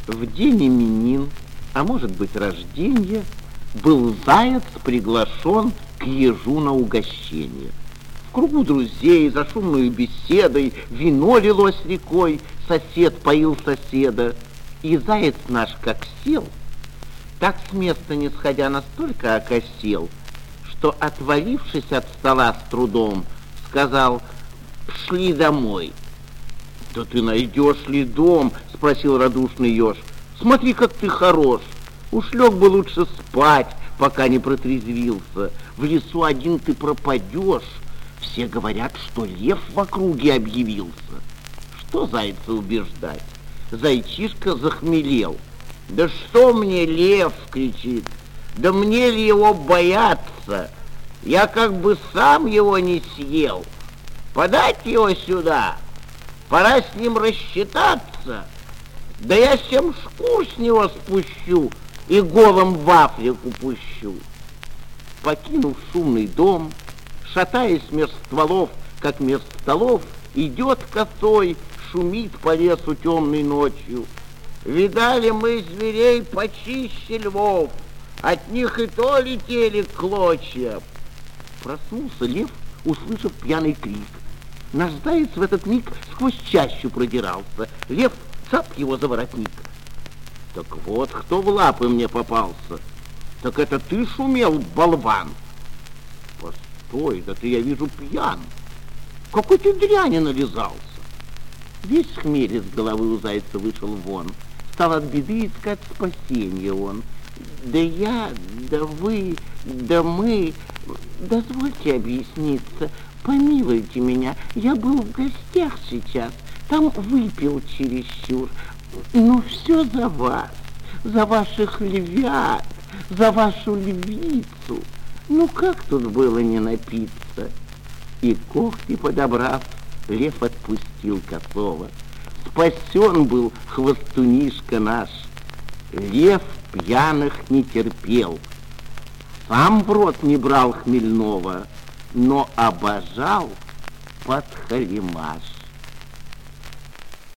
В день именин, а может быть рождения, был заяц приглашен к ежу на угощение. В кругу друзей, за шумной беседой, вино лилось рекой, сосед поил соседа. И заяц наш как сел, так с места не сходя настолько окосел, что, отвалившись от стола с трудом, сказал: «Шли домой». «Да ты найдешь ли дом?» — спросил радушный еж. «Смотри, как ты хорош! Уж лег бы лучше спать, пока не протрезвился. В лесу один ты пропадешь. Все говорят, что лев в округе объявился». Что зайца убеждать? Зайчишка захмелел. «Да что мне лев!» — кричит. «Да мне ли его бояться? Я как бы сам его не съел. Подать его сюда? Пора с ним рассчитаться. Да я 7 шкур с него спущу и голым в Африку пущу». Покинув шумный дом, шатаясь меж стволов, как меж столов, идет косой, шумит по лесу темной ночью. «Видали мы зверей почище львов, от них и то летели клочья». Проснулся лев, услышав пьяный крик. Наш заяц в этот миг сквозь чащу продирался. Лев цап его за воротник. «Так вот, кто в лапы мне попался. Так это ты шумел, болван?» «Постой, да ты, я вижу, пьян. Какой ты дряни нализался!» Весь хмель из головы у зайца вышел вон. Стал от беды искать спасения он. «Да я, да вы, да мы, дозвольте объясниться, помилуйте меня, я был в гостях сейчас, там выпил чересчур, но все за вас, за ваших львят, за вашу львицу. Ну как тут было не напиться?» И когти подобрав, лев отпустил косого. Спасен был хвостунишка наш. Лев пьяных не терпел, сам в рот не брал хмельного, но обожал подхалимаш.